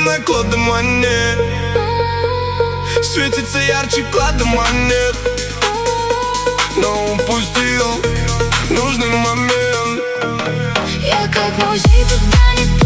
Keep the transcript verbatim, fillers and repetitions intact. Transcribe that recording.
на Клод де Моне. Светится ярче клада монет, но упустил нужный момент. Я как музей, туда не